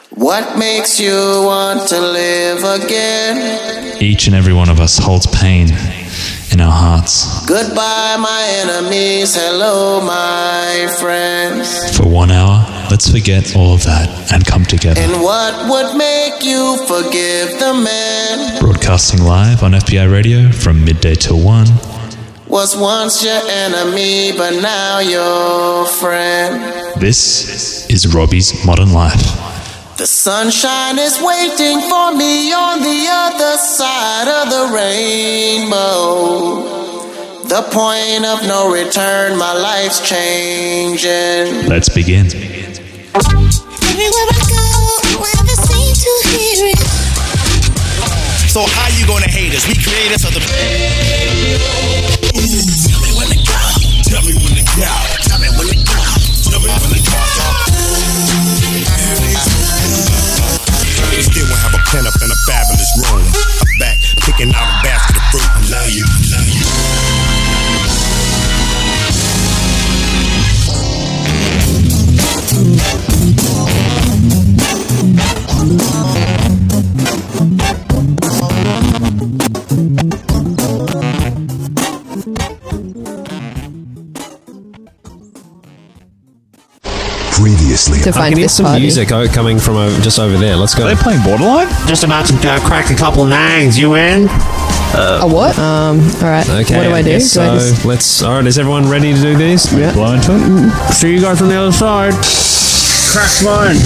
What makes you want to live again? Each and every one of us holds pain in our hearts. Goodbye, my enemies. Hello, my friends. For 1 hour, let's forget all of that and come together. And what would make you forgive the man? Broadcasting live on FBI Radio from midday till 1. Was once your enemy, but now your friend. This is Robbie's Modern Life. The sunshine is waiting for me on the other side of the rainbow. The point of no return, my life's changing. Let's begin. Everywhere I go, I never seem to hear it. So how you gonna hate us? We creators of the... Tell me when to go. Tell me when to go. Tell me when to go. Tell me when to go. Still won't have a pen up in a fabulous room. I'm back, picking out a basket of fruit. I love you, love you. Previously, to I find can hear this some party. music coming from just over there. Let's go. Are they playing Borderline? Just about to crack a couple nags. You in? A what? Alright. Okay. What do I do? guess Do I so just... let's. All right. Is everyone ready to do these? Yeah. Blind to it? See you guys on the other side. Crack mine.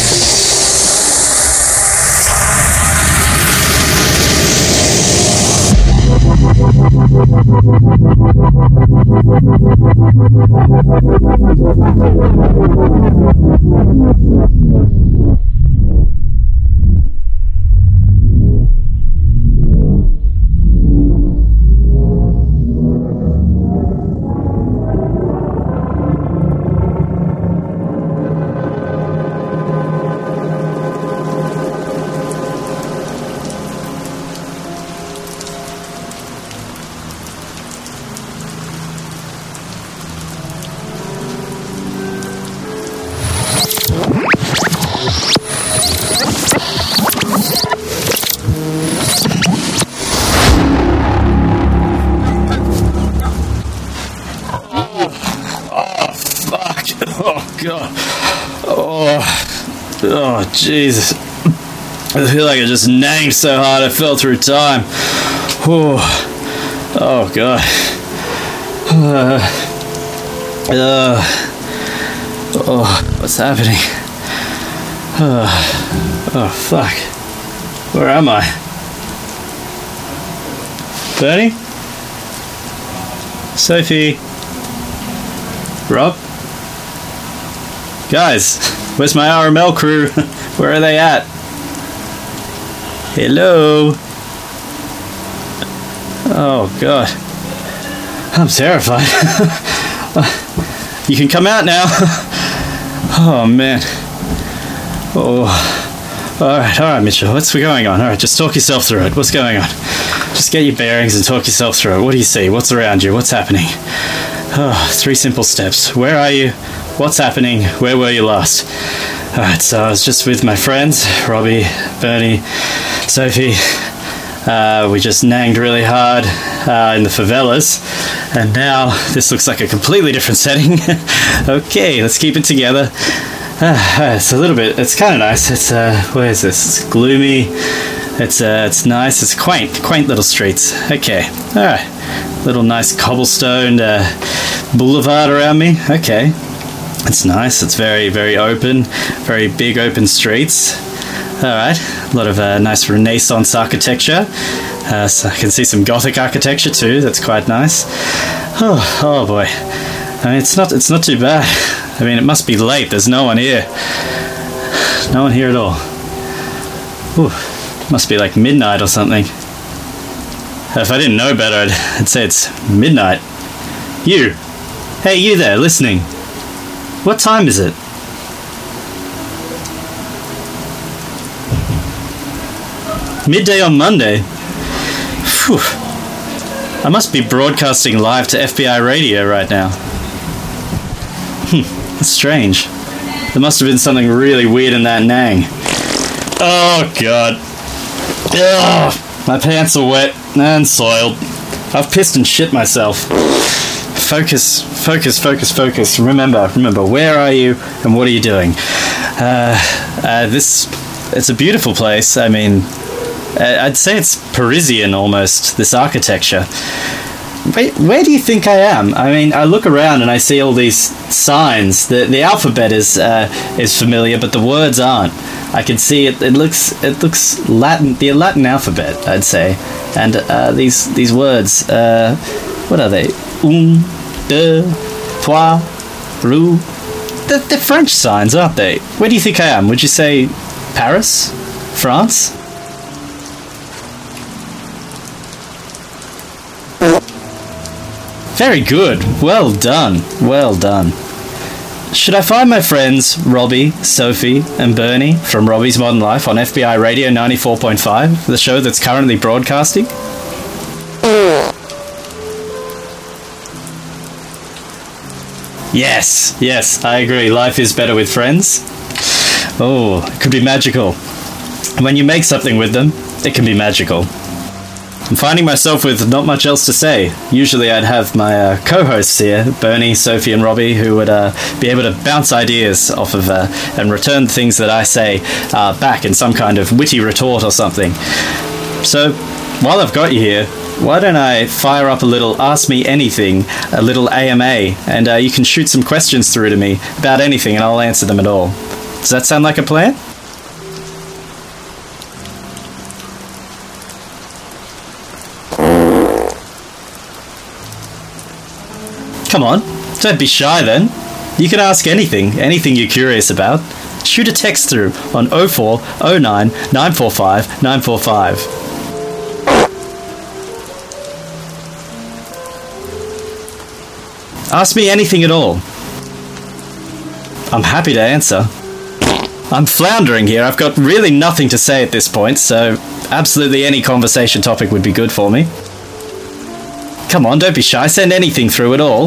Oh, Jesus. I feel like I just nanged so hard I fell through time. Oh, God. What's happening? Oh, fuck. Where am I? Bernie? Sophie? Rob? Guys, where's my RML crew? Where are they at? Hello? Oh, God. I'm terrified. You can come out now. Oh, man. Oh. Alright, Mitchell. What's going on? Alright, just talk yourself through it. What's going on? Just get your bearings and talk yourself through it. What do you see? What's around you? What's happening? Oh, 3 simple steps. Where are you? What's happening? Where were you last? Alright, so I was just with my friends, Robbie, Bernie, Sophie. We just nanged really hard in the favelas, and now this looks like a completely different setting. Okay, let's keep it together. It's a little bit, it's kind of nice. It's, where is this? It's gloomy. It's nice. It's quaint little streets. Okay, alright. Little nice cobblestone boulevard around me. Okay. It's nice. It's very, very open. Very big open streets. Alright. A lot of nice Renaissance architecture. So I can see some Gothic architecture too. That's quite nice. Oh boy. I mean, it's not too bad. I mean, it must be late. There's no one here. No one here at all. Ooh. Must be like midnight or something. If I didn't know better, I'd say it's midnight. You! Hey, you there, listening. What time is it? Midday on Monday? Phew. I must be broadcasting live to FBI Radio right now. That's strange. There must have been something really weird in that nang. Oh, God. Ugh, my pants are wet and soiled. I've pissed and shit myself. Focus. Remember, where are you and what are you doing? It's a beautiful place. I mean, I'd say it's Parisian almost, this architecture. Where do you think I am? I mean, I look around and I see all these signs. The alphabet is familiar, but the words aren't. I can see it. It looks Latin, the Latin alphabet, I'd say. And these words, what are they? Un, deux, trois, roux. They're French signs, aren't they? Where do you think I am? Would you say Paris? France? Very good. Well done. Should I find my friends Robbie, Sophie, and Bernie from Robbie's Modern Life on FBI Radio 94.5, the show that's currently broadcasting? Yes, I agree. Life is better with friends. Oh, it could be magical. When you make something with them, it can be magical. I'm finding myself with not much else to say. Usually I'd have my co-hosts here, Bernie, Sophie and Robbie, who would be able to bounce ideas off of and return things that I say back in some kind of witty retort or something. So, while I've got you here, why don't I fire up a little Ask Me Anything, a little AMA, and you can shoot some questions through to me about anything and I'll answer them at all. Does that sound like a plan? Come on, don't be shy then. You can ask anything you're curious about. Shoot a text through on 0409 945 945. Ask me anything at all. I'm happy to answer. I'm floundering here. I've got really nothing to say at this point, so absolutely any conversation topic would be good for me. Come on, don't be shy. Send anything through at all.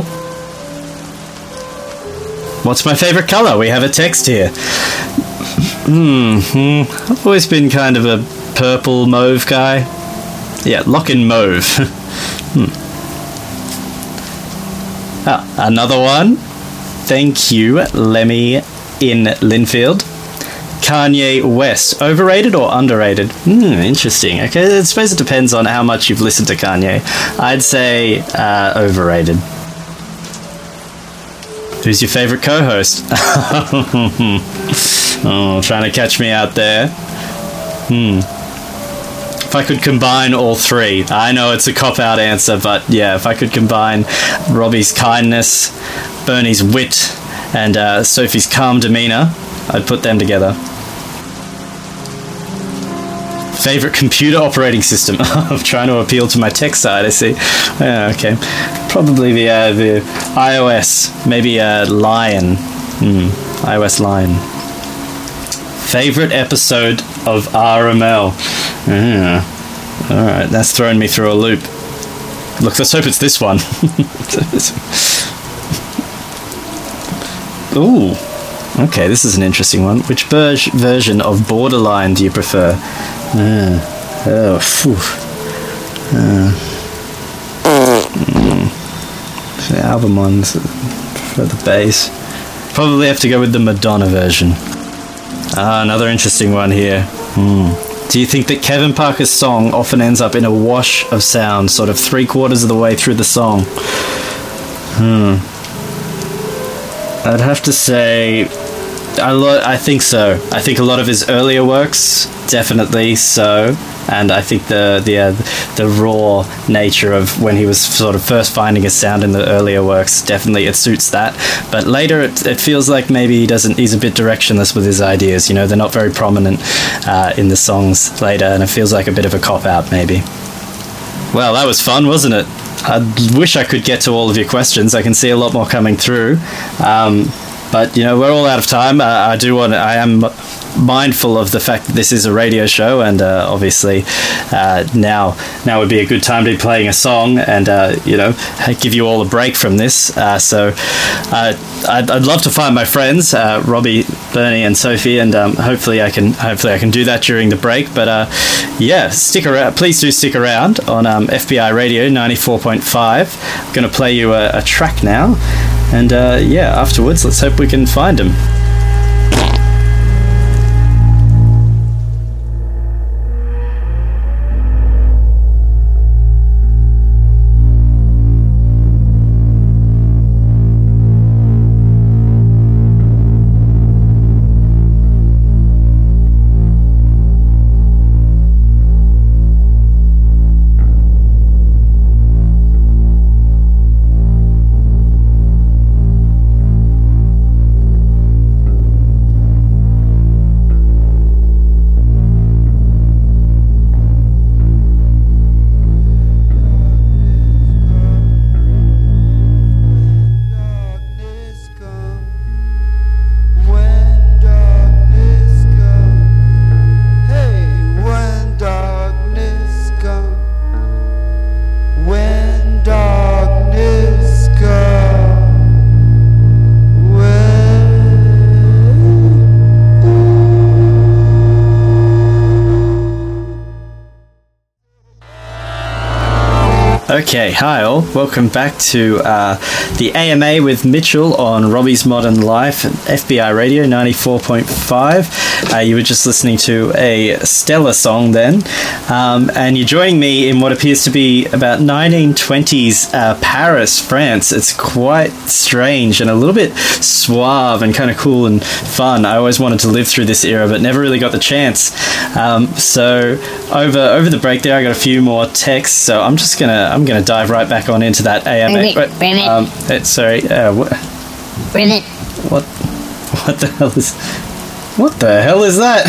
What's my favourite colour? We have a text here. I've always been kind of a purple mauve guy. Yeah, lock in mauve. Another one. Thank you, Lemmy in Linfield. Kanye West, overrated or underrated? Interesting. Okay, I suppose it depends on how much you've listened to Kanye. I'd say overrated. Who's your favourite co-host? Oh, trying to catch me out there. If I could combine all three, I know it's a cop-out answer, but yeah, if I could combine Robbie's kindness, Bernie's wit, and Sophie's calm demeanour, I'd put them together. Favourite computer operating system? I'm trying to appeal to my tech side, I see. Yeah, okay. Probably the iOS. Maybe Lion. iOS Lion. Favourite episode of RML? Alright, that's thrown me through a loop. Look, let's hope it's this one. Ooh. Okay, this is an interesting one. Which version of Borderline do you prefer? The album ones for the bass. Probably have to go with the Madonna version. Another interesting one here. Do you think that Kevin Parker's song often ends up in a wash of sound, sort of 3/4 of the way through the song? I'd have to say I think so. I think a lot of his earlier works, definitely so, and I think the raw nature of when he was sort of first finding his sound in the earlier works, definitely it suits that. But later, it feels like maybe he's a bit directionless with his ideas. You know, they're not very prominent in the songs later, and it feels like a bit of a cop-out, maybe. Well, that was fun, wasn't it? I wish I could get to all of your questions. I can see a lot more coming through. But, you know, we're all out of time. I mindful of the fact that this is a radio show, and obviously now would be a good time to be playing a song and give you all a break from this. So I'd love to find my friends, Robbie, Bernie, and Sophie, and hopefully I can do that during the break. But stick around. Please do stick around on FBI Radio 94.5. I'm going to play you a track now, and afterwards, let's hope we can find them. Okay, hi all. Welcome back to the AMA with Mitchell on Robbie's Modern Life at FBI Radio 94.5. You were just listening to a stellar song then, and you're joining me in what appears to be about 1920s Paris, France. It's quite strange and a little bit suave and kind of cool and fun. I always wanted to live through this era, but never really got the chance. So over the break there, I got a few more texts, so I'm gonna dive right back on into that AMA. Ribbit. What the hell is that?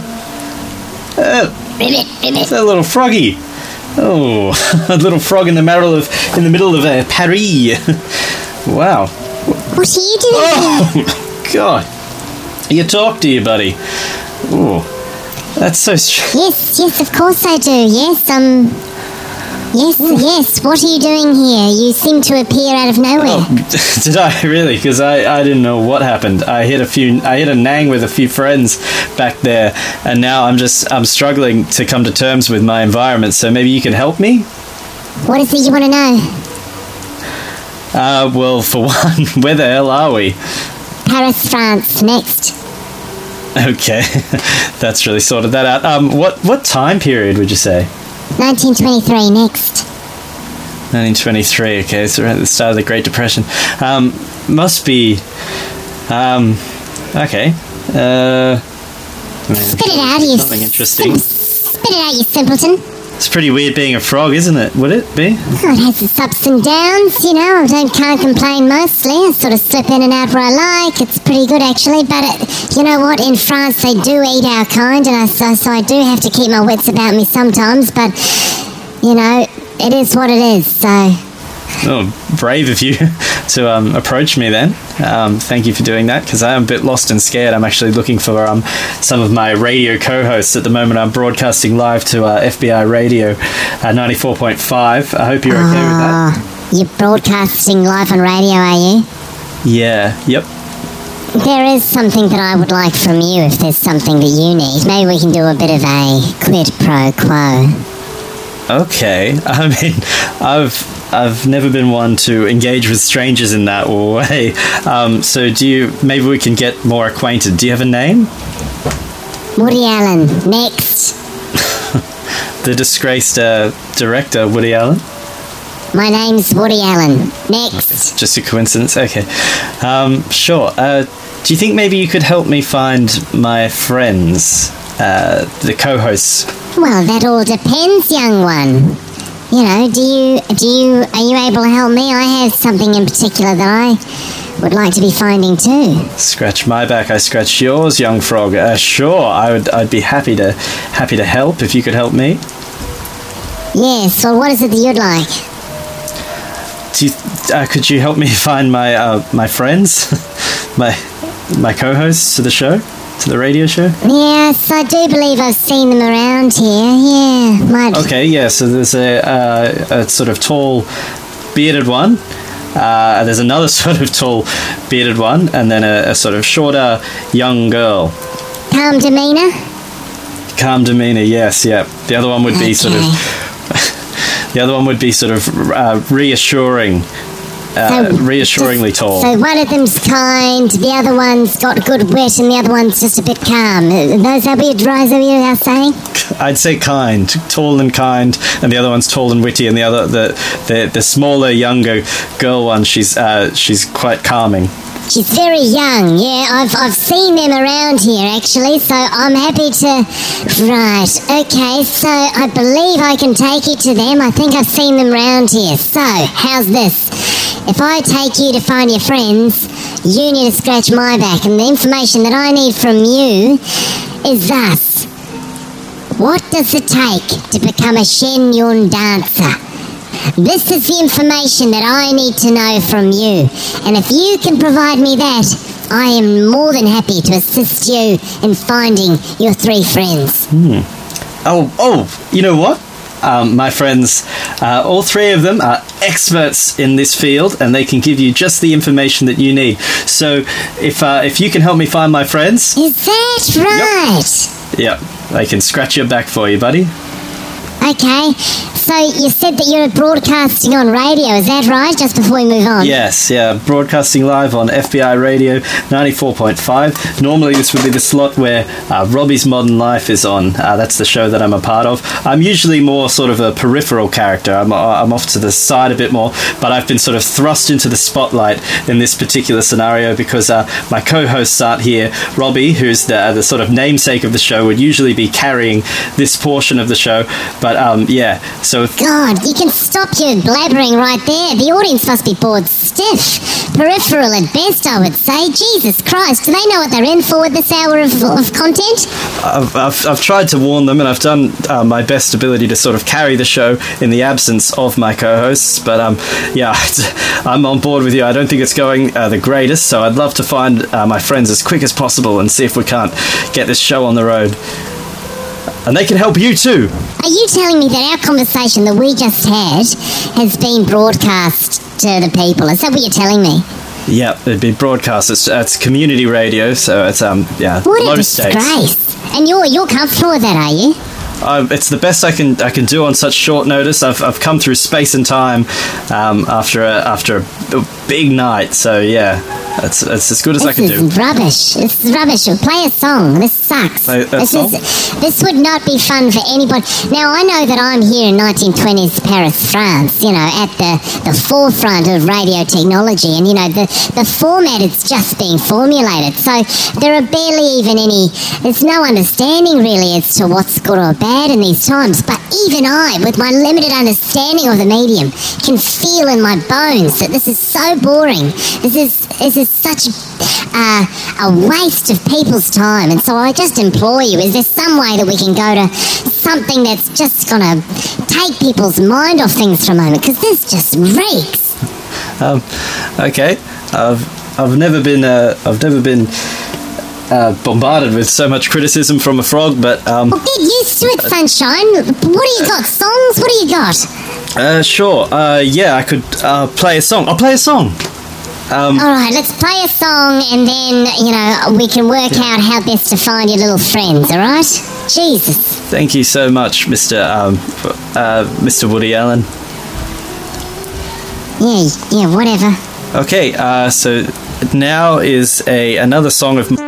Ribbit. It's a little froggy. Oh, a little frog in the middle of Paris. Wow. What are you doing here? Oh God. You talk, do you, buddy? Oh, that's so strange. Yes, of course I do. Yes, Yes, what are you doing here? You seem to appear out of nowhere. Oh, did I really? Because I didn't know what happened. I hit a nang with a few friends back there, and now I'm struggling to come to terms with my environment, so maybe you can help me? What is it you want to know? Well, for one, where the hell are we? Paris, France, next. Okay, that's really sorted that out. What time period would you say? 1923, next. 1923, okay, so we're at the start of the Great Depression. Must be... okay. Spit it out, you... Something interesting. Spit it out, you simpleton. It's pretty weird being a frog, isn't it? Would it be? Oh, it has its ups and downs, you know. Can't complain mostly. I sort of slip in and out where I like. It's pretty good, actually. But you know what? In France, they do eat our kind, and so I do have to keep my wits about me sometimes. But, you know, it is what it is, so... Oh, brave of you to approach me then. Thank you for doing that, because I am a bit lost and scared. I'm actually looking for some of my radio co-hosts at the moment. I'm broadcasting live to FBI Radio 94.5. I hope you're okay with that. You're broadcasting live on radio, are you? Yeah, yep. There is something that I would like from you if there's something that you need. Maybe we can do a bit of a quid pro quo. Okay. I mean, I've never been one to engage with strangers in that way. So maybe we can get more acquainted. Do you have a name? Woody Allen. Next. The disgraced director, Woody Allen? My name's Woody Allen. Next. Just a coincidence? Okay. Sure. Do you think maybe you could help me find my friends, the co-hosts? Well, that all depends, young one. You know, are you able to help me? I have something in particular that I would like to be finding too. Scratch my back, I scratch yours, young frog. Sure, I'd be happy to help if you could help me. Yes, well, what is it that you'd like? Could you help me find my friends, my co-hosts to the show? To the radio show? Yes, I do believe I've seen them around here. Yeah. Okay, yeah, so there's a sort of tall, bearded one. There's another sort of tall, bearded one, and then a sort of shorter, young girl. Calm demeanour? Calm demeanour, yes, yeah. The other one would be sort of... The other one would be sort of reassuring, reassuringly tall. So one of them's kind, the other one's got good wit, and the other one's just a bit calm. Those are we are saying? I'd say kind, tall and kind, and the other one's tall and witty, and the smaller, younger girl one, she's quite calming. She's very young, yeah. I've seen them around here, actually, so I'm happy to... Right, okay, so I believe I can take you to them. I think I've seen them around here. So, how's this? If I take you to find your friends, you need to scratch my back, and the information that I need from you is thus. What does it take to become a Shen Yun dancer? This is the information that I need to know from you. And if you can provide me that, I am more than happy to assist you in finding your 3 friends. Oh, you know what? My friends, all 3 of them are experts in this field, and they can give you just the information that you need. So if you can help me find my friends... Is that right? Yep, they can scratch your back for you, buddy. Okay, so you said that you're broadcasting on radio, is that right? Just before we move on. Yes, yeah, broadcasting live on FBI Radio 94.5. Normally this would be the slot where Robbie's Modern Life is on. That's the show that I'm a part of. I'm usually more sort of a peripheral character. I'm off to the side a bit more, but I've been sort of thrust into the spotlight in this particular scenario because my co-hosts aren't here. Robbie, who's the sort of namesake of the show, would usually be carrying this portion of the show, but yeah, so... God, you can stop your blabbering right there. The audience must be bored stiff. Peripheral at best, I would say. Jesus Christ, do they know what they're in for with this hour of content? I've tried to warn them, and I've done my best ability to sort of carry the show in the absence of my co-hosts, but yeah, I'm on board with you. I don't think it's going the greatest, so I'd love to find my friends as quick as possible and see if we can't get this show on the road. And they can help you too. Are you telling me that our conversation that we just had has been broadcast to the people? Is that what you're telling me? Yeah, it'd be broadcast. It's community radio, so it's yeah, what low a disgrace. Stakes. And you're comfortable with that, are you? It's the best I can do on such short notice. I've come through space and time after a big night, so yeah, it's as good as I can do. This is rubbish. It's rubbish. Play a song. This sucks. This would not be fun for anybody. Now, I know that I'm here in 1920s Paris, France, you know, at the forefront of radio technology, and, you know, the format is just being formulated, so there are barely even there's no understanding really as to what's good or bad in these times, but even I, with my limited understanding of the medium, can feel in my bones that this is so boring. This is such a waste of people's time, and so I just implore you, is there some way that we can go to something that's just going to take people's mind off things for a moment, because this just reeks. Okay, I've never been bombarded with so much criticism from a frog, but well, get used to it, Sunshine. What do you got? Songs? What do you got? Sure. Yeah, I could play a song. I'll play a song. Alright, let's play a song, and then, you know, we can work out how best to find your little friends, alright? Jesus. Thank you so much, Mr. Woody Allen. Yeah, whatever. Okay, so now is another song of...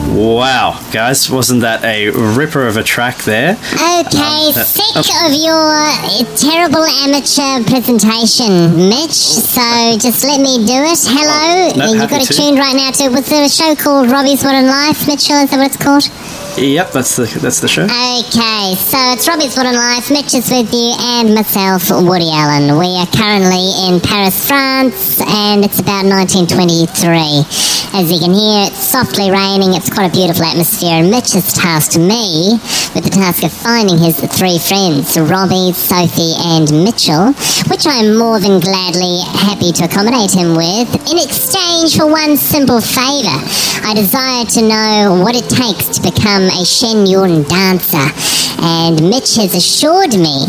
Wow, guys, wasn't that a ripper of a track there? Okay, sick of your terrible amateur presentation, Mitch. So just let me do it. Hello, no, you've happy got it to. tuned right now to. Was there a show called Robbie's Modern Life, Mitchell? Is that what it's called? Yep, that's the show. Okay, so it's Robbie's Modern Life, Mitch is with you, and myself, Woody Allen. We are currently in Paris, France, and it's about 1923. As you can hear, it's softly raining, it's quite a beautiful atmosphere, and Mitch has tasked me with the task of finding his three friends, Robbie, Sophie, and Mitchell, which I'm more than gladly happy to accommodate him with, in exchange for one simple favour. I desire to know what it takes to become a Shen Yun dancer, and Mitch has assured me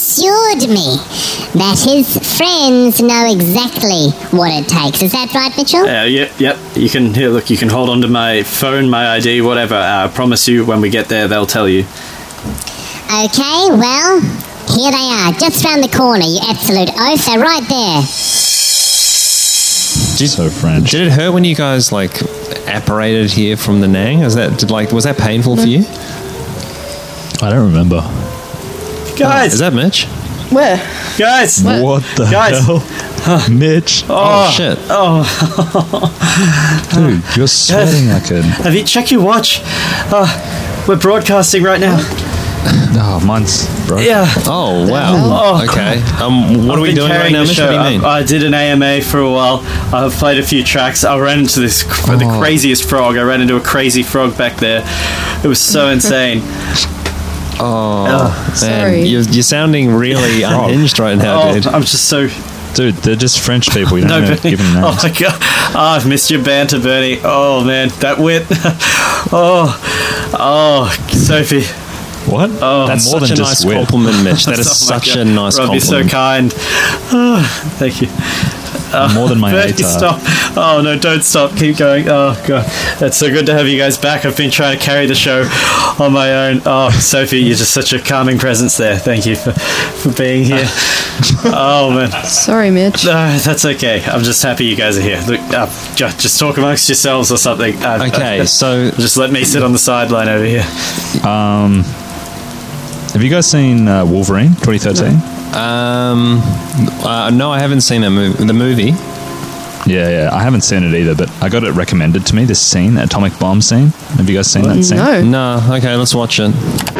that his friends know exactly what it takes. Is that right, Mitchell? Yep. You can hold on to my phone, my ID, whatever. I promise you, when we get there, they'll tell you. Okay, well, here they are, just round the corner, you absolute oaf. They're right there. So French. Did it hurt when you guys apparated here from the Nang? Was that painful for you? I don't remember. Guys! Is that Mitch? Where? Guys! What the Guys. hell? Mitch. Oh shit. Dude, you're sweating like a... Have you checked your watch? We're broadcasting right now. Oh, mine's broken. Yeah. Oh wow. Oh, okay. What are we been doing right carrying now, the Mitch? show. What do you mean? I did an AMA for a while. I've played a few tracks. I ran into the craziest frog. I ran into a crazy frog back there. It was so insane. Man, Sorry. you're sounding really unhinged right now, dude. I'm just so... Dude, they're just French people. You don't know Bernie. give them names. Oh my god. I've missed your banter, Bernie. Oh man, that wit. Sophie. What? Oh, That's more such than a just nice weird. compliment, Mitch. That is Oh my such God. a nice Rob, you're compliment. so kind. Thank you. More than my Bernie, ATAR. stop. Oh no, don't stop. Keep going. Oh god. That's so good to have you guys back. I've been trying to carry the show on my own. Oh, Sophie, you're just such a calming presence there. Thank you for being here. Oh man. Sorry, Mitch. That's okay. I'm just happy you guys are here. Look, just talk amongst yourselves or something. Okay, so Just let me sit on the sideline over here. Have you guys seen Wolverine 2013? no, I haven't seen that movie. The movie. Yeah, I haven't seen it either, but I got it recommended to me, this scene, the atomic bomb scene. Have you guys seen that scene? No. No. Okay, let's watch it.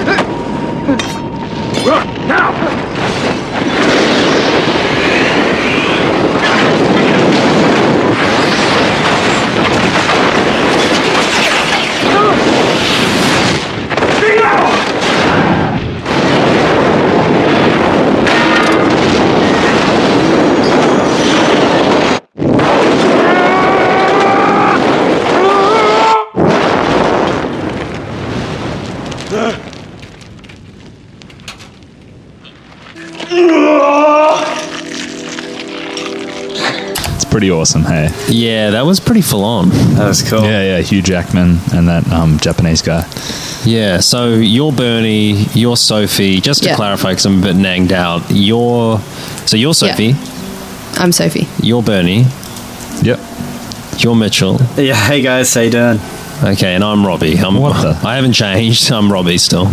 It's pretty awesome, hey? Yeah, that was pretty full on. That was cool. Yeah, Hugh Jackman and that Japanese guy. Yeah, so you're Bernie, you're Sophie. Just to Yeah. clarify, because I'm a bit nagged out. You're Sophie, I'm Sophie. you're Bernie, Yep. you're Mitchell. Yeah. Hey guys, how you doing? Okay, and I'm Robbie. What the? I haven't changed. I'm Robbie still.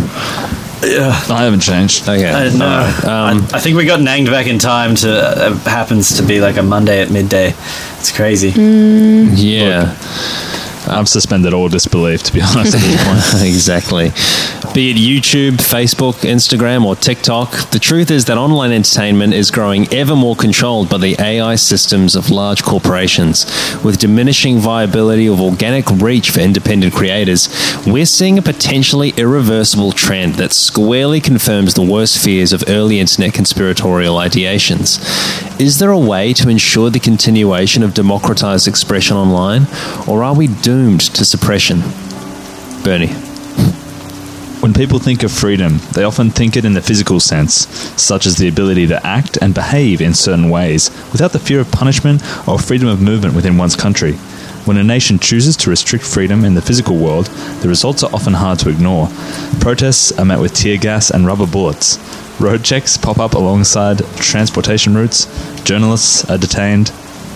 I haven't changed. Okay. No, alright. I think we got nanged back in time to happens to be like a Monday at midday. It's crazy. Yeah. I've suspended all disbelief, to be honest at this point. Exactly. Be it YouTube, Facebook, Instagram, or TikTok, the truth is that online entertainment is growing ever more controlled by the AI systems of large corporations. With diminishing viability of organic reach for independent creators, we're seeing a potentially irreversible trend that squarely confirms the worst fears of early internet conspiratorial ideations. Is there a way to ensure the continuation of democratized expression online, or are we doomed to suppression? Bernie. When people think of freedom, they often think it in the physical sense, such as the ability to act and behave in certain ways without the fear of punishment or freedom of movement within one's country. When a nation chooses to restrict freedom in the physical world, the results are often hard to ignore. Protests are met with tear gas and rubber bullets. Road checks pop up alongside transportation routes. Journalists are detained.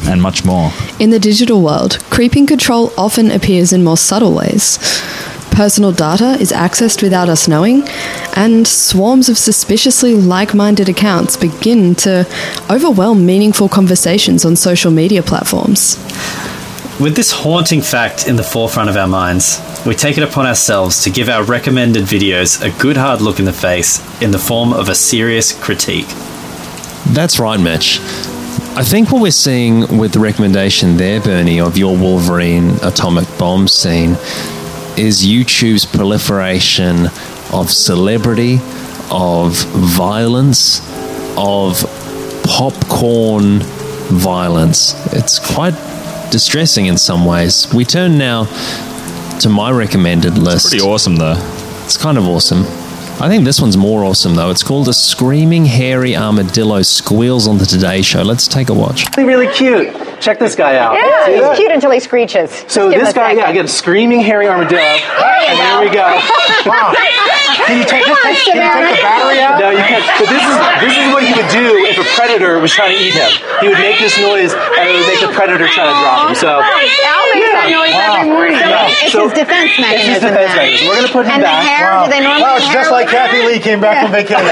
and much more. In the digital world, creeping control often appears in more subtle ways. Personal data is accessed without us knowing, and swarms of suspiciously like-minded accounts begin to overwhelm meaningful conversations on social media platforms. With this haunting fact in the forefront of our minds, we take it upon ourselves to give our recommended videos a good hard look in the face in the form of a serious critique. That's right, Mitch. I think what we're seeing with the recommendation there, Bernie, of your Wolverine atomic bomb scene is YouTube's proliferation of celebrity, of violence, of popcorn violence. It's quite distressing in some ways. We turn now to my recommended list. Pretty awesome, though. It's kind of awesome. I think this one's more awesome, though. It's called A Screaming Hairy Armadillo Squeals on the Today Show. Let's take a watch. Really cute. Check this guy out. Yeah, See he's that? cute until he screeches. So this guy, again, screaming hairy armadillo. And there we go. Wow. Can you take the battery out? No, you can't. But this is what he would do if a predator was trying to eat him. He would make this noise, and it would make the predator try to drop him. So Al makes that noise every morning. It's his defense mechanism. It's his defense mechanism. We're going to put him and back. And the hair, do they normally Wow, it's just like Kathy Lee came back from vacation.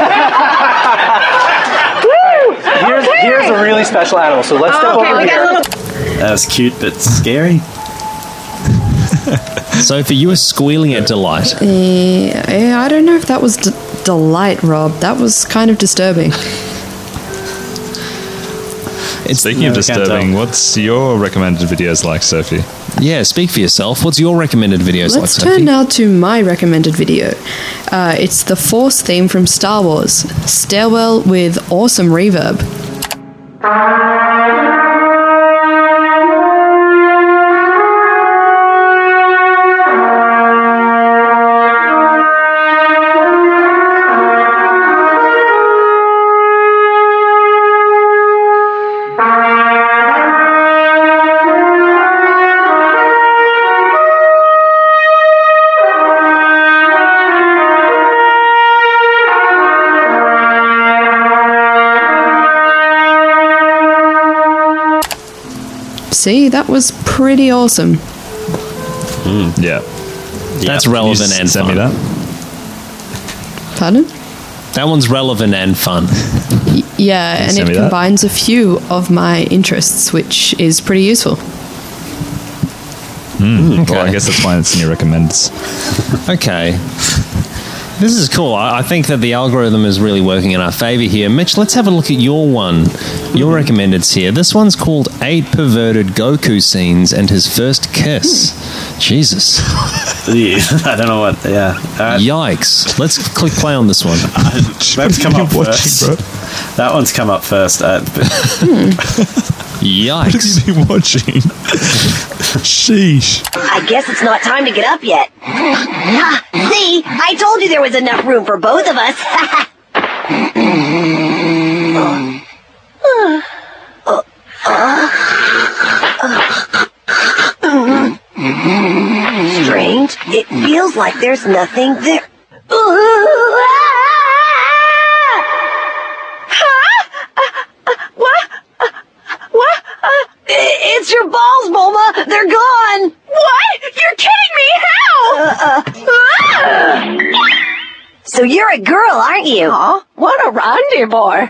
Here's a really special animal. So let's step over here. That was cute but scary. Sophie, you were squealing at delight. Yeah, I don't know if that was delight, Rob. That was kind of disturbing. Speaking of disturbing, what's your recommended videos like, Sophie? Yeah, speak for yourself. What's your recommended videos Let's like, Sophie? turn now to my recommended video. It's the Force theme from Star Wars, Stairwell with awesome reverb. See, that was pretty awesome. Yeah. That's relevant and send fun. me that. Pardon? That one's relevant and fun. Yeah, and send it me that? combines a few of my interests, which is pretty useful. Well, I guess that's why it's in your recommends. Okay. This is cool. I think that the algorithm is really working in our favor here. Mitch, let's have a look at your one. Your recommendeds here. This one's called 8 Perverted Goku Scenes and His First Kiss. Jesus. I don't know what. Yeah. Yikes. Let's click play on this one. That's come up first. That one's come up first. Yikes. What have you been watching? Sheesh. I guess it's not time to get up yet. See, I told you there was enough room for both of us. Strange. It feels like there's nothing there. What? It's your balls, Bulma. They're gone. What? You're kidding me. How? So you're a girl, aren't you? What a rendezvous. Are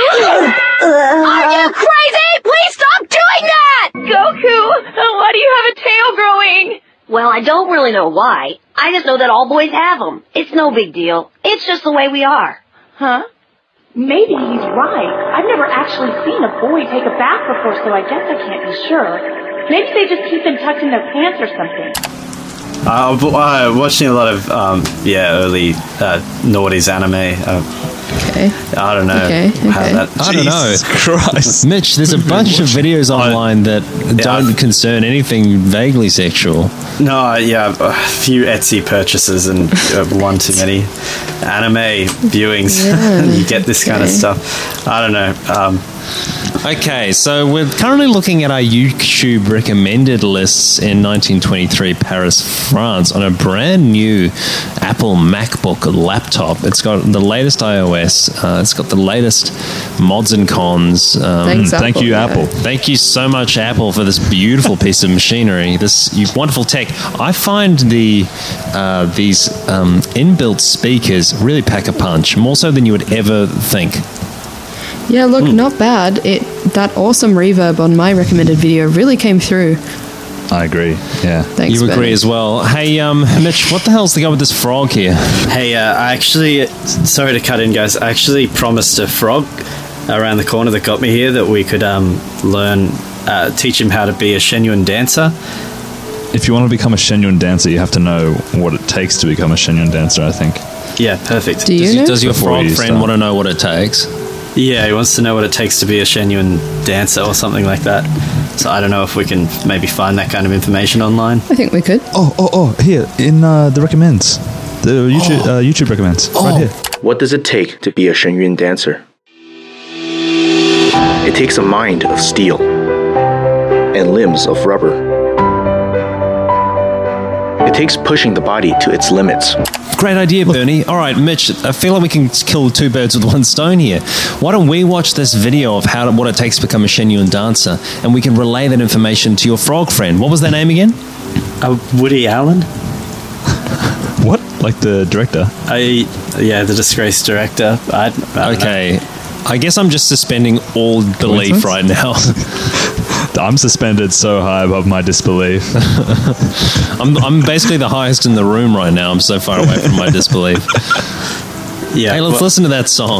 you crazy? Please stop doing that! Goku, why do you have a tail growing? Well, I don't really know why. I just know that all boys have them. It's no big deal. It's just the way we are. Huh? Maybe he's right. I've never actually seen a boy take a bath before, so I guess I can't be sure. Maybe they just keep them tucked in their pants or something. Watching a lot of early noughties anime. Okay. I don't know how that. I don't know. Christ. Mitch, there's a bunch of videos online that don't concern anything vaguely sexual. No, yeah, a few Etsy purchases and one too many anime viewings. Yeah, You get this kind of stuff. I don't know. Okay, so we're currently looking at our YouTube recommended lists in 1923 Paris, France on a brand new Apple MacBook laptop. It's got the latest iOS. It's got the latest mods and cons. Thanks, thank you, Apple. Thank you so much, Apple, for this beautiful piece of machinery, this wonderful tech. I find these inbuilt speakers really pack a punch, more so than you would ever think. Yeah, look, not bad. That awesome reverb on my recommended video really came through. I agree. Yeah. Thanks, You agree Benny. as well. Hey, Mitch, what the hell's the go with this frog here? Hey, I actually, sorry to cut in, guys. I actually promised a frog around the corner that got me here that we could teach him how to be a Shenyuan dancer. If you want to become a Shenyuan dancer, you have to know what it takes to become a Shenyuan dancer, I think. Yeah, perfect. Does your Before frog you friend start. want to know what it takes? Yeah, he wants to know what it takes to be a Shenyuan dancer or something like that. So I don't know if we can maybe find that kind of information online. I think we could. Oh, here, in the recommends. The YouTube recommends. Right here. What does it take to be a Shenyuan dancer? It takes a mind of steel and limbs of rubber. It takes pushing the body to its limits. Great idea, Bernie. All right, Mitch, I feel like we can kill two birds with one stone here. Why don't we watch this video of what it takes to become a Shenyuan dancer, and we can relay that information to your frog friend. What was their name again? Woody Allen? What? Like the director? Yeah, the disgraced director. I don't Okay. I guess I'm just suspending all belief right now. I'm suspended so high above my disbelief. I'm basically the highest in the room right now. I'm so far away from my disbelief. Yeah. Hey, let's listen to that song.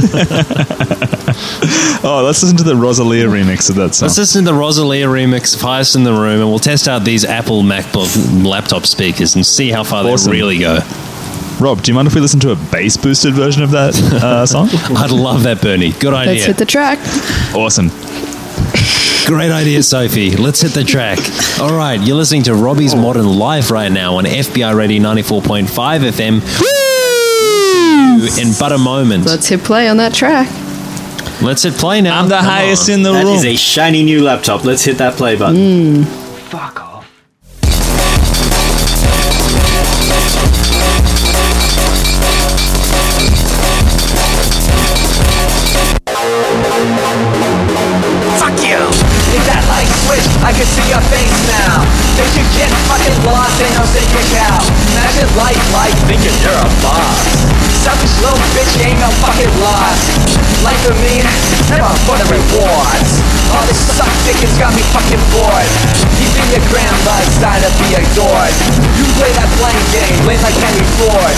Oh, let's listen to the Rosalia remix of that song. Let's listen to the Rosalia remix of Highest in the Room, and we'll test out these Apple MacBook laptop speakers and see how far Awesome. they really go. Rob, do you mind if we listen to a bass-boosted version of that song? I'd love that, Bernie. Good idea. Let's hit the track. Awesome. Great idea, Sophie. Let's hit the track. All right, you're listening to Robbie's Modern Life right now on FBI Radio 94.5 FM. Woo! In but a moment. Let's hit play on that track. Let's hit play now. I'm the Come highest on. in the That room. is a shiny new laptop. Let's hit that play button. Fuck off. Fuck you! Hit that light switch, I can see your face now. Think you get fucking lost and I'll take your cow. Imagine life like thinking you're a boss. Selfish little bitch ain't no fucking loss. Life for me, never for the rewards. All this suck dick has got me fucking bored. Keeping your grandma's side to be adored. You play that playing game, late like Henry Ford.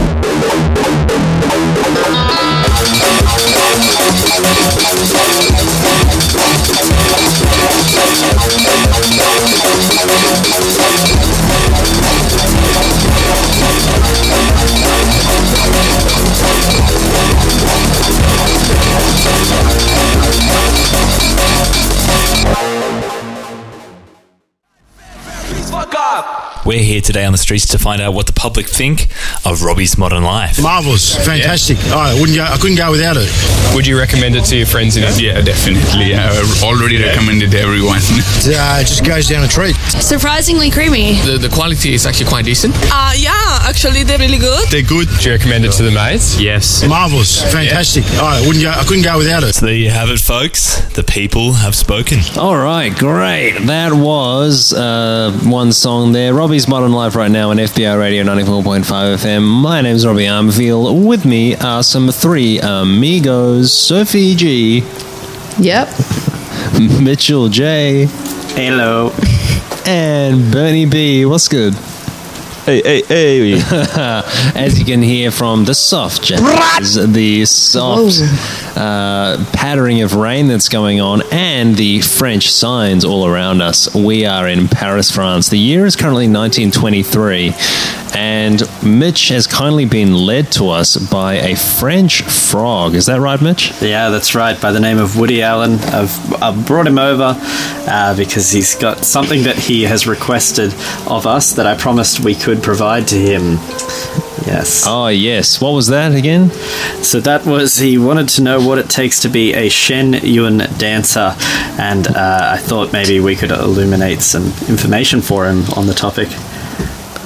Fuck off! We're here today on the streets to find out what the public think of Robbie's Modern Life. Marvellous, fantastic. I couldn't go without it. Would you recommend it to your friends in India? Yeah, definitely. I already recommended to everyone. It just goes down a treat. Surprisingly creamy. The quality is actually quite decent. Yeah, actually they're really good. They're good. Do you recommend it to the mates? Yes. Marvellous, fantastic. I couldn't go without it. So there you have it, folks. The people have spoken. All right, great. That was one song there. Robbie's Modern Life right now on FBI Radio 94.5 FM. My name's Robbie Armfield. With me are some three amigos. Sophie G. Yep. Mitchell J. Hello. And Bernie B. What's good? Hey. As you can hear from the soft jazz, the soft pattering of rain that's going on, and the French signs all around us, we are in Paris, France. The year is currently 1923, and Mitch has kindly been led to us by a French frog. Is that right, Mitch? Yeah, that's right. By the name of Woody Allen. I've brought him over because he's got something that he has requested of us that I promised we could provide to him. Yes. Oh, yes. What was that again? So that was, he wanted to know what it takes to be a Shenyuan dancer, and I thought maybe we could illuminate some information for him on the topic.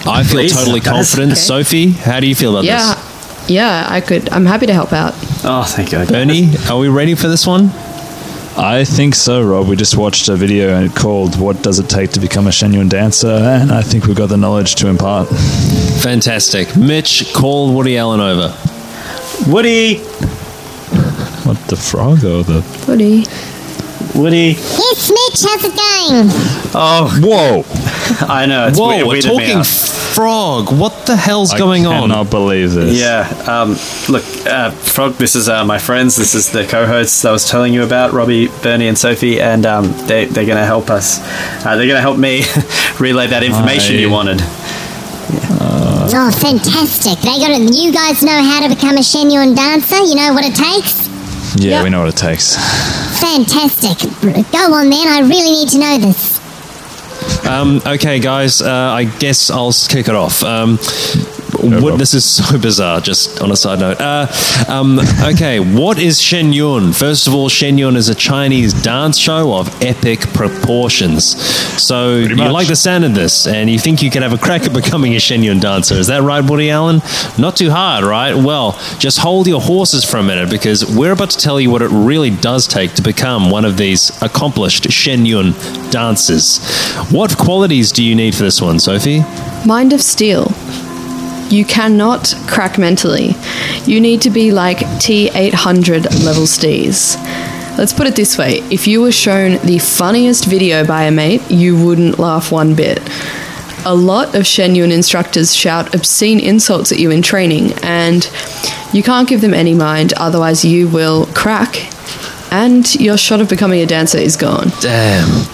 I feel Please, totally guys. confident. Okay. Sophie, how do you feel about this? Yeah, I could. I'm happy to help out. Oh, thank you. Bernie, are we ready for this one? I think so, Rob. We just watched a video called "What Does It Take to Become a Shenyun Dancer," and I think we've got the knowledge to impart. Fantastic. Mitch, call Woody Allen over. Woody! What, the frog or the... Woody. Woody. Yes, Mitch, how's it going? Oh, whoa! I know. It's Whoa, weird, we're weirded me talking out. frog. What the hell's going I on? cannot believe this. Yeah, look, Frog, this is my friends. This is the co-hosts I was telling you about, Robbie, Bernie, and Sophie, and they're going to help us. They're going to help me relay that information you wanted. Oh, fantastic. You guys know how to become a Shenyun dancer? You know what it takes? Yeah, we know what it takes. Fantastic. Go on then, I really need to know this. Okay, guys, I guess I'll kick it off. This is so bizarre, just on a side note. Okay, what is Shenyun? First of all, Shenyun is a Chinese dance show of epic proportions. So you like the sound of this, and you think you can have a crack at becoming a Shenyun dancer. Is that right, Woody Allen? Not too hard, right? Well, just hold your horses for a minute, because we're about to tell you what it really does take to become one of these accomplished Shenyun dancers. What qualities do you need for this one, Sophie? Mind of steel. You cannot crack mentally. You need to be like T800 level steez. Let's put it this way. If you were shown the funniest video by a mate, you wouldn't laugh one bit. A lot of Shenyun instructors shout obscene insults at you in training, and you can't give them any mind, otherwise you will crack, and your shot of becoming a dancer is gone. Damn.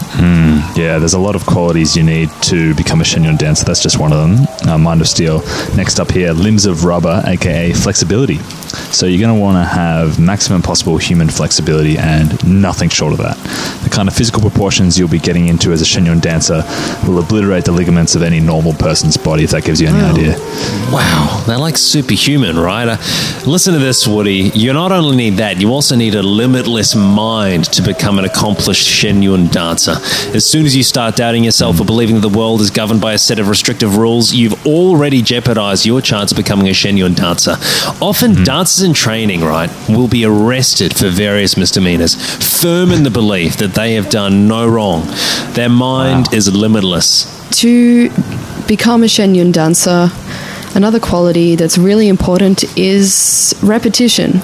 Yeah, there's a lot of qualities you need to become a Shenyun dancer. That's just one of them. Mind of steel. Next up here, limbs of rubber, aka flexibility. So you're going to want to have maximum possible human flexibility and nothing short of that. The kind of physical proportions you'll be getting into as a Shenyun dancer will obliterate the ligaments of any normal person's body, if that gives you any idea. Wow, they're like superhuman, right? Listen to this, Woody. You not only need that, you also need a limitless mind to become an accomplished Shenyun dancer. As soon as you start doubting yourself or believing that the world is governed by a set of restrictive rules, you've already jeopardized your chance of becoming a Shenyun dancer. Often, dancers in training, right, will be arrested for various misdemeanors, firm in the belief that they have done no wrong. Their mind is limitless. To become a Shenyun dancer, another quality that's really important is repetition.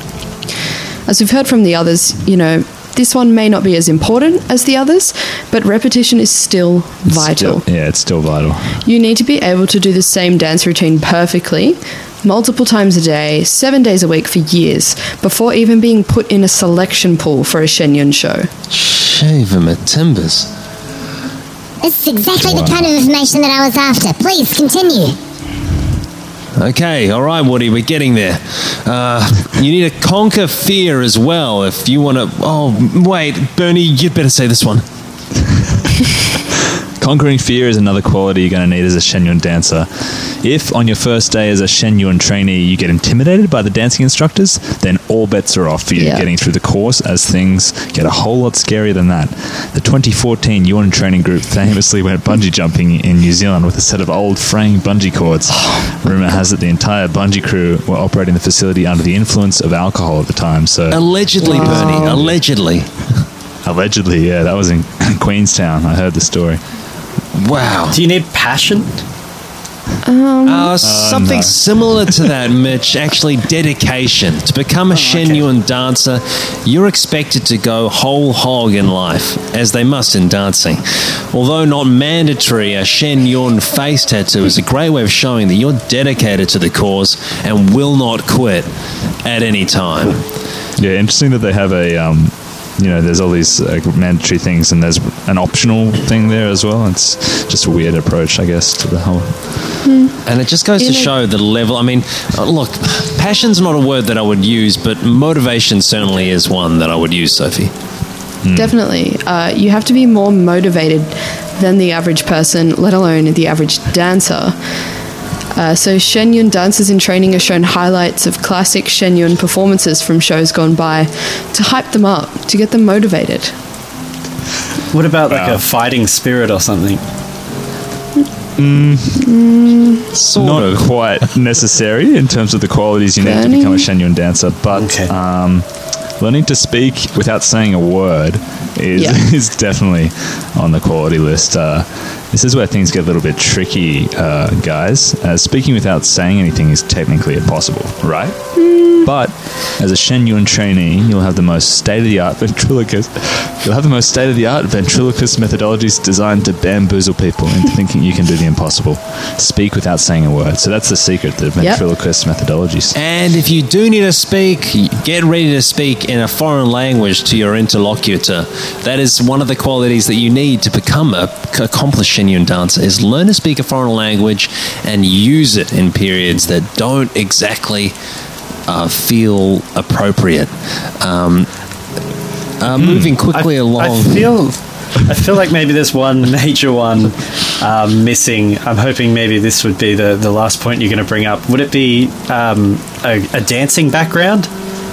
As we've heard from the others, this one may not be as important as the others, but repetition is still vital. It's still vital. You need to be able to do the same dance routine perfectly, multiple times a day, 7 days a week for years, before even being put in a selection pool for a Shenyun show. Shave 'em at timbers. This is exactly the kind of information that I was after. Please, continue. Okay, all right, Woody, we're getting there. You need to conquer fear as well if you want to... Oh, wait, Bernie, you'd better say this one. Conquering fear is another quality you're going to need as a Shenyun dancer. If on your first day as a Shenyun trainee you get intimidated by the dancing instructors, then all bets are off for you getting through the course, as things get a whole lot scarier than that. The 2014 Yuan training group famously went bungee jumping in New Zealand with a set of old fraying bungee cords. Rumour has it the entire bungee crew were operating the facility under the influence of alcohol at the time. So allegedly, Bernie, allegedly. Allegedly, yeah, that was in Queenstown. I heard the story. Wow. Do you need passion? Something similar to that, Mitch. Actually, dedication. To become a Shenyun dancer, you're expected to go whole hog in life, as they must in dancing. Although not mandatory, a Shenyun face tattoo is a great way of showing that you're dedicated to the cause and will not quit at any time. Yeah, interesting that they have a... there's all these mandatory things and there's an optional thing there as well. It's just a weird approach, I guess, to the whole... And it just goes to show the level. I mean, look, passion's not a word that I would use, but motivation certainly is one that I would use, Sophie. Definitely. You have to be more motivated than the average person, let alone the average dancer. So Shenyun dancers in training are shown highlights of classic Shenyun performances from shows gone by to hype them up, to get them motivated. What about like a fighting spirit or something? Not quite necessary in terms of the qualities you need to become a Shenyun dancer, but learning to speak without saying a word is definitely on the quality list. This is where things get a little bit tricky, guys. Speaking without saying anything is technically impossible, right? But as a Shenyun trainee, you'll have the most state-of-the-art ventriloquist. You'll have the most state-of-the-art ventriloquist methodologies designed to bamboozle people into thinking you can do the impossible. Speak without saying a word. So that's the secret, the ventriloquist methodologies. And if you do need to speak, get ready to speak in a foreign language to your interlocutor. That is one of the qualities that you need to become a accomplished Shenyun dancer, is learn to speak a foreign language and use it in periods that don't exactly feel appropriate. Moving quickly along. I feel like maybe there's one major one missing. I'm hoping maybe this would be the last point you're going to bring up. Would it be a dancing background?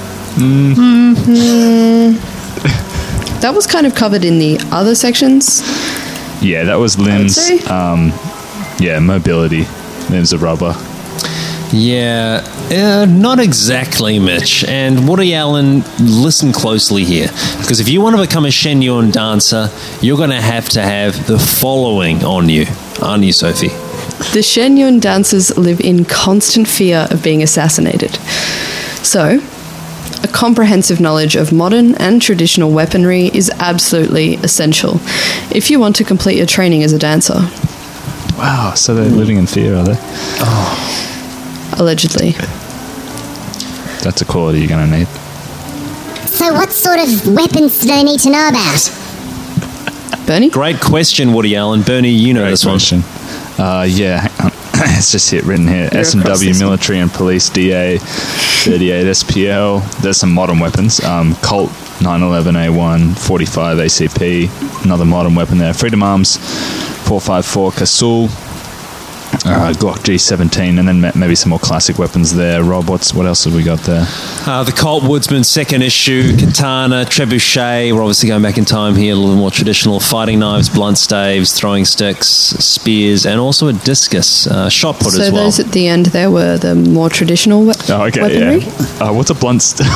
That was kind of covered in the other sections. Yeah, that was limbs. Mobility. Limbs of rubber. Yeah, not exactly, Mitch. And Woody Allen, listen closely here. Because if you want to become a Shenyun dancer, you're going to have the following on you. Aren't you, Sophie? The Shenyun dancers live in constant fear of being assassinated. So, a comprehensive knowledge of modern and traditional weaponry is absolutely essential if you want to complete your training as a dancer. Wow, so they're living in fear, are they? Allegedly. That's a quality you're going to need. So what sort of weapons do they need to know about? Bernie? Great question, Woody Allen. Bernie, you know this question. Hang on. It's just written here. S&W Military and Police DA 38 SPL. There's some modern weapons. Colt 911A1 45 ACP. Another modern weapon there. Freedom Arms 454 Kasul. Glock G17, and then maybe some more classic weapons there. Rob, what else have we got there? The Colt Woodsman second issue, katana, trebuchet. We're obviously going back in time here, a little more traditional. Fighting knives, blunt staves, throwing sticks, spears, and also a discus, shot put as well. So those at the end there were the more traditional weaponry? Yeah. What's a blunt stave?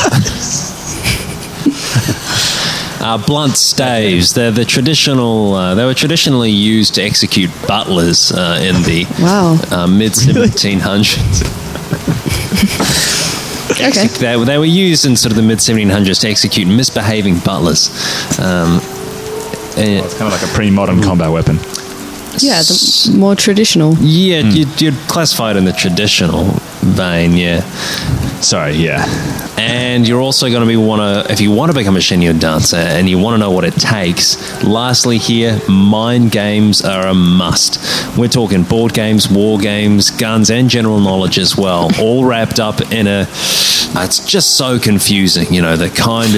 Blunt staves. They're the traditional. They were traditionally used to execute butlers in the mid 1700s. Okay. They were used in sort of the mid 1700s to execute misbehaving butlers. It's kind of like a pre-modern combat weapon. Yeah, the more traditional. Yeah, you'd classify it in the traditional vein. Yeah. Sorry. Yeah. And you're also going to if you want to become a Shenyun dancer and you want to know what it takes, lastly here, mind games are a must. We're talking board games, war games, guns, and general knowledge as well, all wrapped up in it's just so confusing, the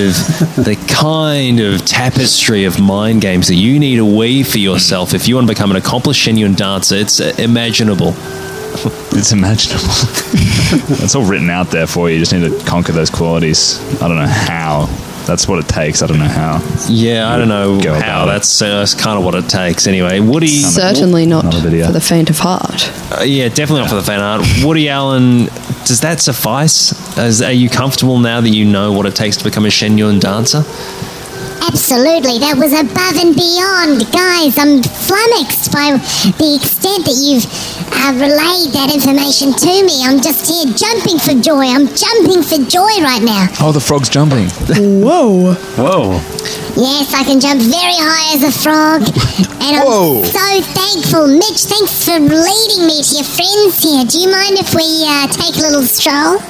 kind of tapestry of mind games that you need to weave for yourself if you want to become an accomplished Shenyun dancer. It's imaginable. It's imaginable. It's all written out there for you. You just need to conquer those qualities. I don't know how. That's what it takes. I don't know how. Yeah, I don't know how. That's kind of what it takes. Anyway, Woody... Certainly not for the faint of heart. Yeah, definitely not for the faint of heart. Woody Allen, does that suffice? Are you comfortable now that you know what it takes to become a Shenyun dancer? Absolutely, that was above and beyond. Guys, I'm flummoxed by the extent that you've relayed that information to me. I'm just here jumping for joy. I'm jumping for joy right now. Oh, the frog's jumping. Whoa. Yes, I can jump very high as a frog. And I'm so thankful. Mitch, thanks for leading me to your friends here. Do you mind if we take a little stroll?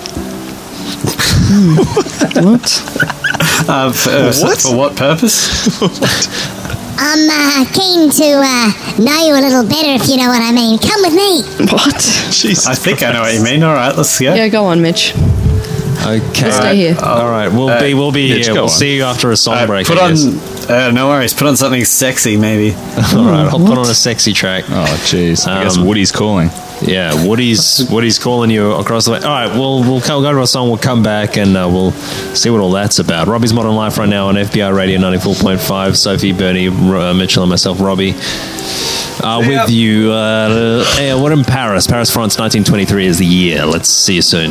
What? For what purpose? I'm keen to know you a little better, if you know what I mean. Come with me. What? I think I know what you mean. All right, let's go. Yeah, go on, Mitch. Okay. Stay here. All right, we'll be here. We'll see you after a song break. Put on. No worries. Put on something sexy, maybe. All right, I'll put on a sexy track. Oh, jeez. I guess Woody's calling. Yeah, Woody's calling you across the way. All right, we'll go to a song. We'll come back and we'll see what all that's about. Robbie's Modern Life right now on FBI Radio 94.5. Sophie, Bernie, Mitchell, and myself, Robbie, with you. We're in Paris, France, 1923 is the year. Let's see you soon.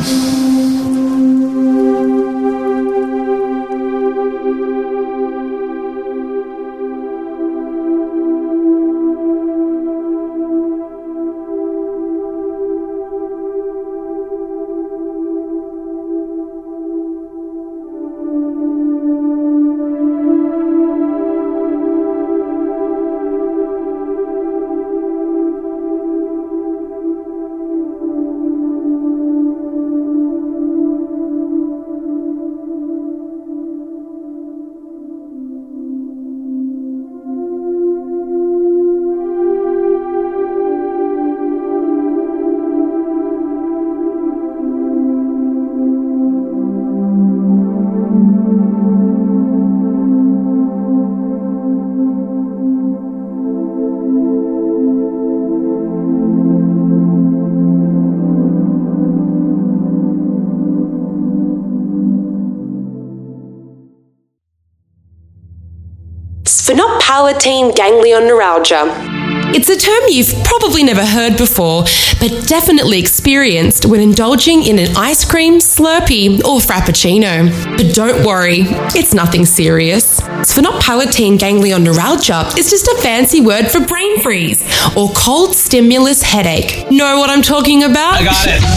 Sphenopalatine ganglion neuralgia. It's a term you've probably never heard before, but definitely experienced when indulging in an ice cream, Slurpee, or Frappuccino. But don't worry, it's nothing serious. Sphenopalatine ganglion neuralgia is just a fancy word for brain freeze, or cold stimulus headache. Know what I'm talking about? I got it.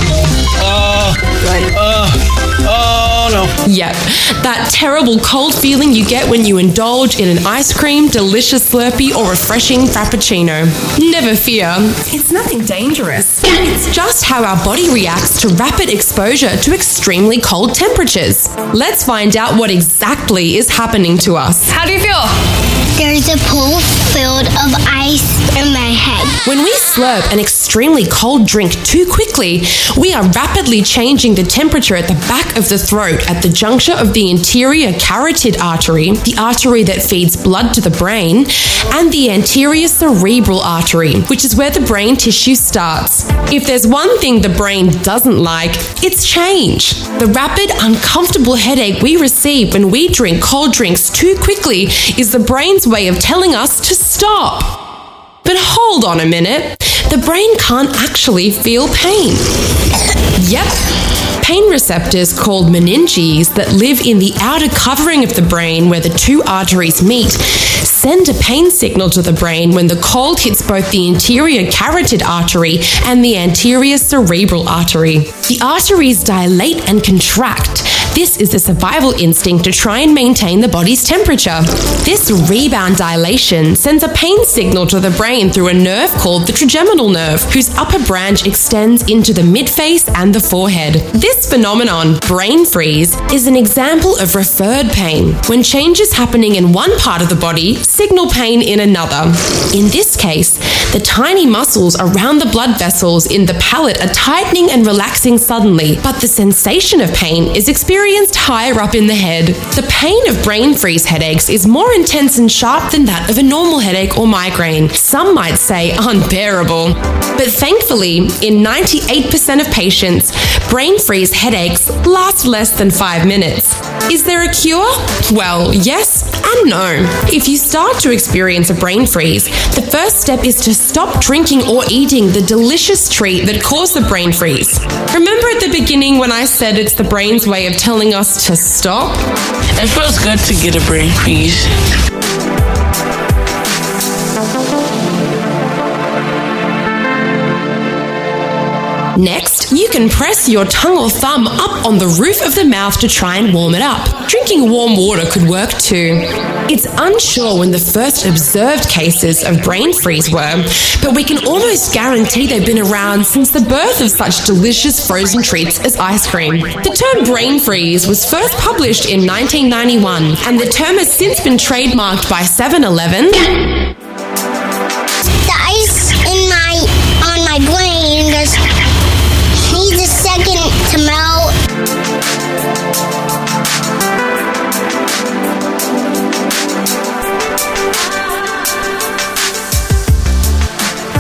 Oh no. Yep, that terrible cold feeling you get when you indulge in an ice cream, delicious Slurpee, or refreshing Frappuccino. Never fear, it's nothing dangerous. It's just how our body reacts to rapid exposure to extremely cold temperatures. Let's find out what exactly is happening to us. How do you feel? There's a pool filled of ice in my head. When we slurp an extremely cold drink too quickly, we are rapidly changing the temperature at the back of the throat at the juncture of the anterior carotid artery, the artery that feeds blood to the brain, and the anterior cerebral artery, which is where the brain tissue starts. If there's one thing the brain doesn't like, it's change. The rapid, uncomfortable headache we receive when we drink cold drinks too quickly is the brain's way of telling us to stop. But hold on a minute. The brain can't actually feel pain. Yep. Pain receptors called meninges that live in the outer covering of the brain where the two arteries meet send a pain signal to the brain when the cold hits both the anterior carotid artery and the anterior cerebral artery. The arteries dilate and contract. This is the survival instinct to try and maintain the body's temperature. This rebound dilation sends a pain signal to the brain through a nerve called the trigeminal nerve, whose upper branch extends into the midface and the forehead. This phenomenon, brain freeze, is an example of referred pain, when changes happening in one part of the body signal pain in another. In this case, the tiny muscles around the blood vessels in the palate are tightening and relaxing suddenly, but the sensation of pain is experienced higher up in the head. The pain of brain freeze headaches is more intense and sharp than that of a normal headache or migraine. Some might say unbearable. But thankfully, in 98% of patients, brain freeze headaches last less than 5 minutes. Is there a cure? Well, yes and no. If you start to experience a brain freeze, the first step is to stop drinking or eating the delicious treat that caused the brain freeze. Remember at the beginning when I said it's the brain's way of telling us to stop? It feels good to get a brain freeze. Next, you can press your tongue or thumb up on the roof of the mouth to try and warm it up. Drinking warm water could work too. It's unsure when the first observed cases of brain freeze were, but we can almost guarantee they've been around since the birth of such delicious frozen treats as ice cream. The term brain freeze was first published in 1991, and the term has since been trademarked by 7-Eleven. The ice on my brain just needs a second to melt.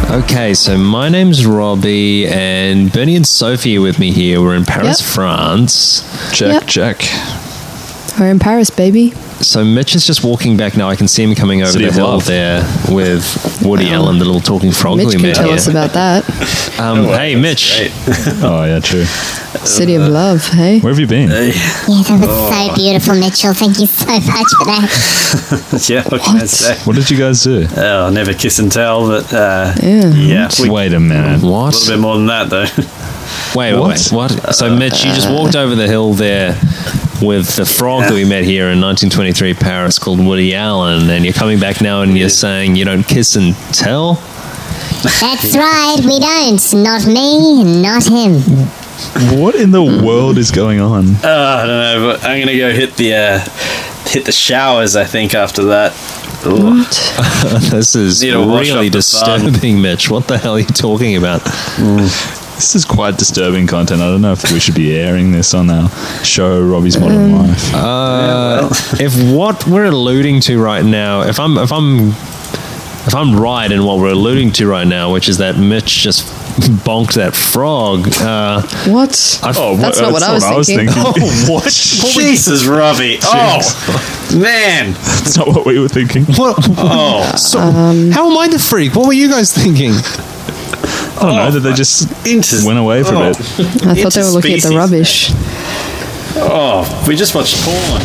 Okay, so my name's Robbie, and Bernie and Sophie are with me here. We're in Paris, Yep. France. Check. We're in Paris, baby. So Mitch is just walking back now. I can see him coming over City the of hill Love. there with Woody Allen, the little talking frog Mitch we can met tell here. us about that. Hey, Mitch. Oh, yeah, true. City of Love, hey? Where have you been? Yeah, that was so beautiful, Mitchell. Thank you so much for that. Yeah, what can I say? What did you guys do? Oh, never kiss and tell, but Wait a minute. a little bit more than that, though. Wait. What? So, Mitch, you just walked over the hill there with the frog that we met here in 1923 Paris called Woody Allen, and you're coming back now and you're saying you don't kiss and tell? That's right, we don't. Not me, not him. What in the world is going on? I don't know, but I'm gonna go hit the showers. I think after that. Ooh. This is Need to wash really off the disturbing, Mitch. What the hell are you talking about? This is quite disturbing content. I don't know if we should be airing this on our show, Robbie's Modern Life. If what we're alluding to right now, if I'm right in what we're alluding to right now, which is that Mitch just bonked that frog. What? That's not what I was thinking. Oh, what? Jesus, Robbie. Oh, man. That's not what we were thinking. What? Oh, so how am I the freak? What were you guys thinking? I don't know, that they just went away for a bit. I thought they were looking at the rubbish. Oh, we just watched porn.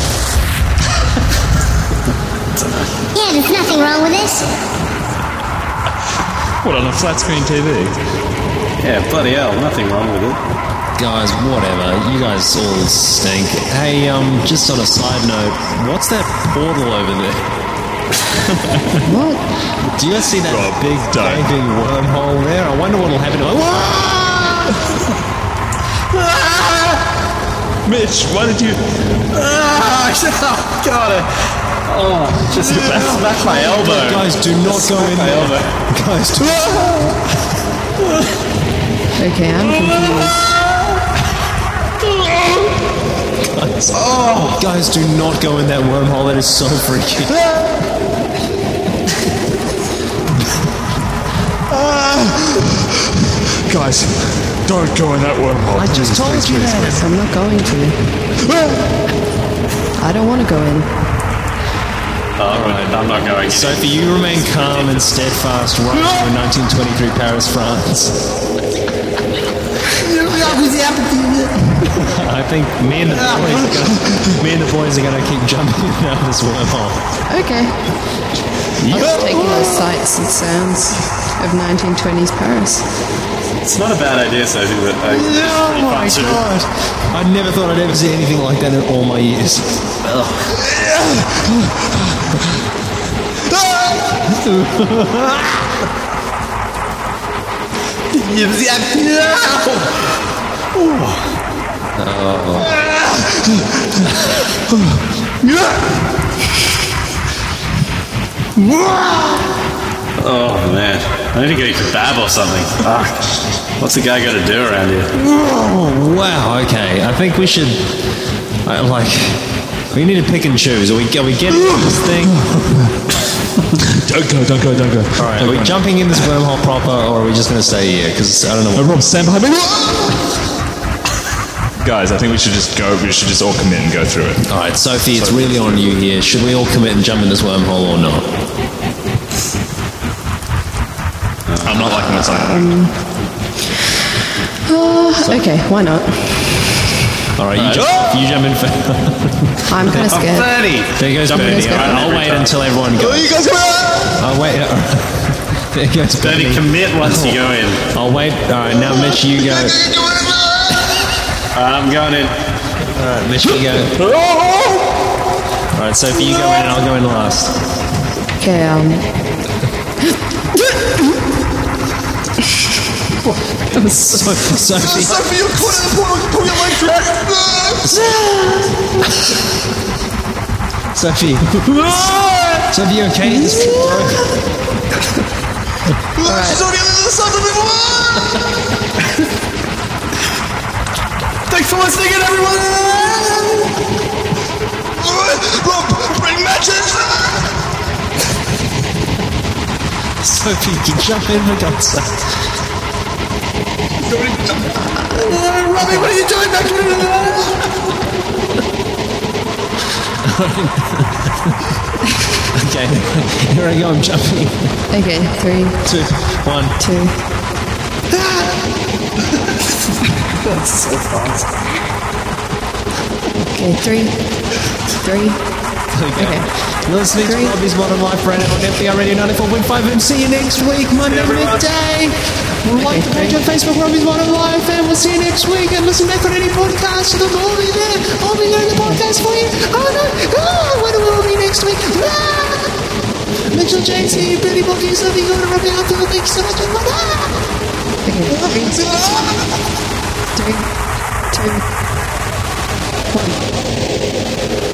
Yeah, there's nothing wrong with it. What, on a flat screen TV? Yeah, bloody hell, nothing wrong with it. Guys, whatever. You guys all stink. Hey, just on a side note, what's that portal over there? What? Do you guys see that big gaping wormhole there? I wonder what'll happen to it. Mitch, why did you... God. Oh, just smack my elbow. Guys, do not go in there. Guys, do Okay, I'm confused. Guys, do not go in that wormhole. That is so freaky. Guys, don't go in that wormhole. I just told you that. I'm not going to. I don't want to go in. Alright, I'm not going. Sophie, you remain calm and steadfast right through 1923 Paris, France. I think me and the boys are gonna keep jumping in and out of this wormhole. Okay. I was taking those sights and sounds of 1920s Paris. It's not a bad idea, Sophie, but Oh my god! I never thought I'd ever see anything like that in all my years. Oh man, I need to get a kebab or something. What's the guy got to do around here? Oh, wow, okay. I think we should, we need to pick and choose. Are we getting this thing? Don't go. Alright, are we jumping in this wormhole proper, or are we just going to stay here? Because I don't know. Rob, stand behind me. Guys, I think we should just go. We should just all commit and go through it. Alright, Sophie, it's really on you here. Should we all commit and jump in this wormhole or not? I'm not liking what's on. Okay, why not? Alright, you jump in first. I'm kind of scared. There goes Bernie. Alright, I'll wait until everyone goes. You guys come out! I'll wait. There goes Bernie. Commit once you go in. I'll wait. Alright, now Mitch, you go. I'm going in. Alright, Mitch, you go. Alright, Sophie, you go in and I'll go in last. Okay, Sophie. Sophie, you're caught in the portal. Pull your legs back. Sophie. Sophie, you okay? She's already on the other side of the Thanks for listening, everyone. Rob, bring matches. Sophie, you can jump in for God's sake. Robbie, what are you doing back Okay, here I go, I'm jumping. Okay, 3, 2, 1, 2. That's so fast. Okay, 3, 3. Okay. You're listening to Robbie's Modern Life right now on FBR Radio 94.5 and see you next week, Monday midday. Like the page on Facebook, Robbie's Modern Life, and we'll see you next week. And listen back on any podcast, it'll all be there. I'll be doing the podcast for you. Oh no! Oh, when will it be next week? Ah! Mitchell James here, Billy Boogie, so you go to Robbie after the next so much. Okay, 3, 2, 1.